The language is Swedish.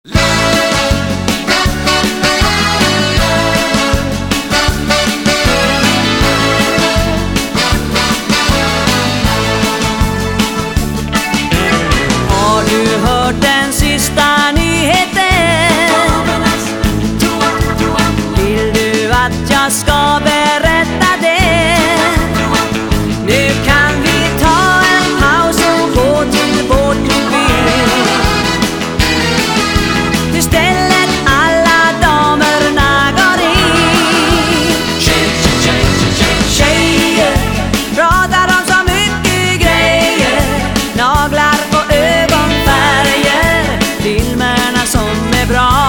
Har du hört den sista nyheten? Vill du att jag ska berätta det? Nu kan vi ta en paus och gå till vårt mobil. Istället alla damerna går in. Tjejer pratar om så mycket grejer, naglar och ögonfärger, filmerna som är bra.